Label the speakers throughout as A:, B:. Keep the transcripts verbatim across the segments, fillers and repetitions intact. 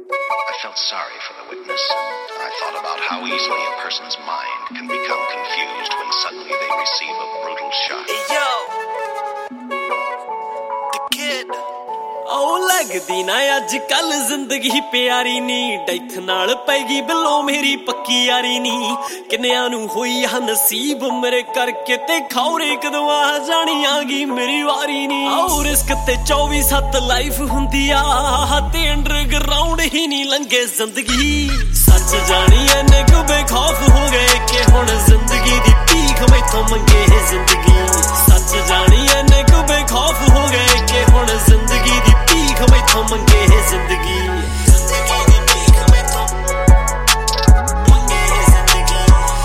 A: I felt sorry for the witness. I thought about how easily a person's mind can become confused when suddenly they receive a brutal shock.
B: Hey, yo! The kid! Oh, लगदी ना अजकल जिंदगी प्यारी नी death नाल पैगी below मेरी पक्की यारी नी किन्नियां नू होई आ नसीब मेरे करके ते खौरे कदों आ जानी आगी मेरी वारी नी आओ रिस्क ते चौबीस सत्त लाइफ हुंदी आ ते अंडरग्राउंड ही नहीं लंघे जिंदगी सच जानी इन्ने क्यों बेखौफ हो गए कि हुण जिंदगी दी भीख मैथों मंगे जिंदगी सच जानी इन्ने क्यों बेखौफ हो गए कि हुण जिंदगी दी भीख मैथों मंगे जिंदगी जिंदगी दी भीख मैथों मंगे जिंदगी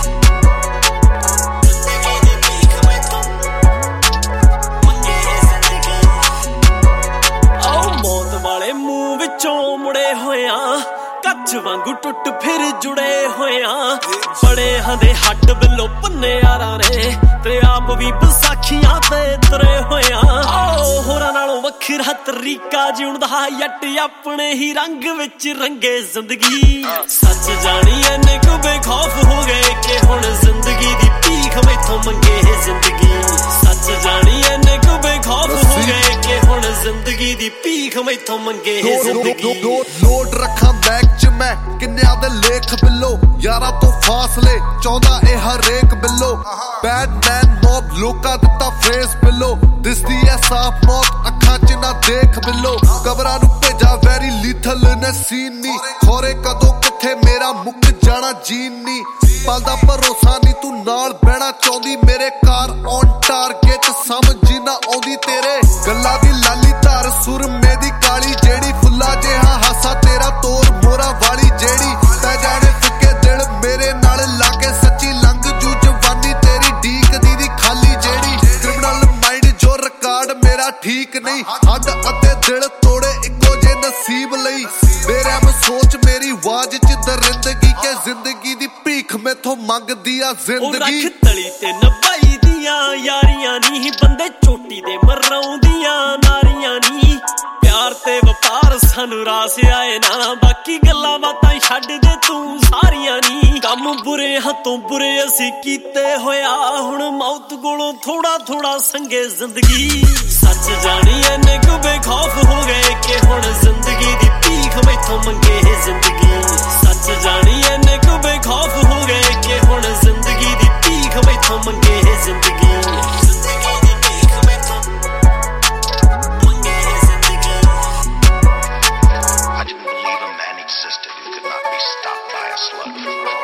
B: जिंदगी दी भीख मैथों मंगे जिंदगी आओ मौत वाले मुंह विचों मुड़े होया ਕੱਚ ਵਾਂਗੂ ਟੁੱਟ ਫਿਰ ਜੁੜੇ ਹੋਇਆ ਬੜੇ ਹੰਦੇ ਹੱਡ ਬਿੱਲੋ ਪੰਨੇ ਯਾਰਾਂ ਨੇ ਤੇ ਆਪ ਵੀ ਬਸਾਖੀਆਂ ਤੇ ਤਰੇ ਹੋਇਆ ਆਓ ਹੋਰਾਂ ਨਾਲੋਂ ਵੱਖਰਾ ਤਰੀਕਾ ਜਿਉਣ ਦਾ ਯੱਟ ਆਪਣੇ ਹੀ ਰੰਗ ਵਿੱਚ ਰੰਗੇ ਜ਼ਿੰਦਗੀ ਸੱਚ ਜਾਣੀ ਐਨੇ ਕੁ ਬੇਖੌਫ ਹੋ ਗਏ ਕਿ ਹੁਣ ਜ਼ਿੰਦਗੀ ਦੀ ਭੀਖ ਮੈਥੋਂ ਮੰਗੇ ਜ਼ਿੰਦਗੀ ਸੱਚ ਜਾਣੀ ਐਨੇ ਕੁ ਬੇਖੌਫ ਹੋ ਗਏ ਕਿ ਹੁਣ ਜ਼ਿੰਦਗੀ ਦੀ ਭੀਖ ਮੈਥੋਂ ਮੰਗੇ ਜ਼ਿੰਦਗੀ
C: ਲੋਡ ਰੱਖਾਂ ਬੈਗ ਚ ਮੈਂ ਕਿੰਨਿਆਂ ਦੇ ਲੇਖ ਬਿੱਲੋ ਯਾਰਾਂ ਤੋਂ ਫਾਸਲੇ ਚਾਹੁੰਦਾ ਇਹ ਹਰੇਕ ਬਿੱਲੋ ਬੈਡਮੈਨ ਮੌਬ ਲੋਕਾਂ ਦਿੱਤਾ ਫਰੇਜ਼ ਬਿੱਲੋ ਦਿਸਦੀ ਐ ਸਾਫ ਮੌਤ ਅੱਖਾਂ ਚ ਨਾ ਦੇਖ ਬਿੱਲੋ ਕਬਰਾਂ ਨੂੰ ਭੇਜਾ ਵੈਰੀ ਲੀਥਲ ਨੇ ਸੀਨ ਨੀ ਖੋਰੇ ਕਦੋਂ ਕਿੱਥੇ ਮੇਰਾ ਮੁੱਕ ਜਾਣਾ ਜੀਨ ਨੀ ਪਲਦਾ ਭਰੋਸਾ ਨੀ ਤੂੰ ਨਾਲ ਬਹਿਣਾ ਚਾਹੁੰਦੀ ਮੇਰੇ ਕਾਰ ਔਨ ਟਾਰਗੇਟ ਸਮਝ ਨਾ ਆਉਂਦੀ ਤੇਰੇ ਗੱਲਾਂ ਦੀ ਲਾਲੀ ਧਾਰ ਸੁਰਮੇ ਦੀ ਕਾਲੀ ਜਿਹੜੀ ਫੁੱਲਾ ਜਿਹਾ ਹਾਸਾ ਤੇਰਾ ਤੋਰ ਮੋਰਾ ਵਾਲੀ ਜਿਹੜੀ ਤੈ ਜਾਣੇ ਫਿੱਕੇ ਦਿਲ ਮੇਰੇ ਨਾਲ ਲਾ ਕੇ ਸੱਚੀ ਲੰਘ ਜੂ ਜਵਾਨੀ ਤੇਰੀ ਢੀਕ ਦੀ ਦੀ ਖਾਲੀ ਜਿਹੜੀ ਕ੍ਰਿਮੀਨਲ ਮਾਈਂਡ ਜੋ ਰਿਕਾਰਡ ਮੇਰਾ ਠੀਕ ਨਹੀਂ ਹੱਡ ਅਤੇ ਦਿਲ ਤੋੜੇ ਇੱਕੋ ਜੇ ਨਸੀਬ ਲਈ ਬੇਰਹਿਮ ਸੋਚ ਮੇਰੀ ਆਵਾਜ਼ ਚ ਦਰਿੰਦਗੀ ਕੇ ਜ਼ਿੰਦਗੀ ਦੀ ਭੀਖ ਮੈਥੋਂ ਮੰਗਦੀ ਆ ਜ਼ਿੰਦਗੀ
B: ਰੱਖ ਤਲੀ ਤੇ ਨਭਾਈ ਦੀਆਂ ਯਾਰੀਆਂ ਨੀ ਬੰਦੇ ਚੋਟੀ ਦੇ ਮਰਾਉਂਦੀਆਂ ਨਾਰੀਆਂ ਨੀ ਪਿਆਰ ਤੇ ਵਪਾਰ ਸਾਨੂੰ ਰਾਸ ਆਏ ਨਾ ਬਾਕੀ ਗੱਲਾਂ ਬਾਤਾਂ ਛੱਡ ਦੇ ਤੂੰ ਸਾਰੀਆਂ ਨੀ ਕੰਮ ਬੁਰੇ ਹੱਥੋਂ ਬੁਰੇ ਅਸੀਂ ਕੀਤੇ ਹੋਇਆ ਹੁਣ ਮੌਤ ਕੋਲੋਂ ਥੋੜਾ ਥੋੜਾ ਸੰਗੇ ਜ਼ਿੰਦਗੀ ਸੱਚ ਜਾਣੀ ਐਨੇ ਕੁ ਬੇਖੌਫ ਹੋ ਗਏ ਕਿ ਹੁਣ ਜ਼ਿੰਦਗੀ ਦੀ ਭੀਖ ਮੈਥੋਂ ਮੰਗੇ ਜ਼ਿੰਦਗੀ ਸੱਚ ਜਾਣੀ ਐਨੇ ਕੁ ਬੇਖੌਫ ਹੋ ਗਏ ਕਿ ਹੁਣ ਜ਼ਿੰਦਗੀ ਦੀ ਭੀਖ ਮੈਥੋਂ ਮੰਗੇ ਜ਼ਿੰਦਗੀ ਜ਼ਿੰਦਗੀ ਦੀ ਭੀਖ ਮੈਥੋਂ ਮੰਗੇ ਜ਼ਿੰਦਗੀ
A: I didn't believe a man existed who could not be stopped by a slug from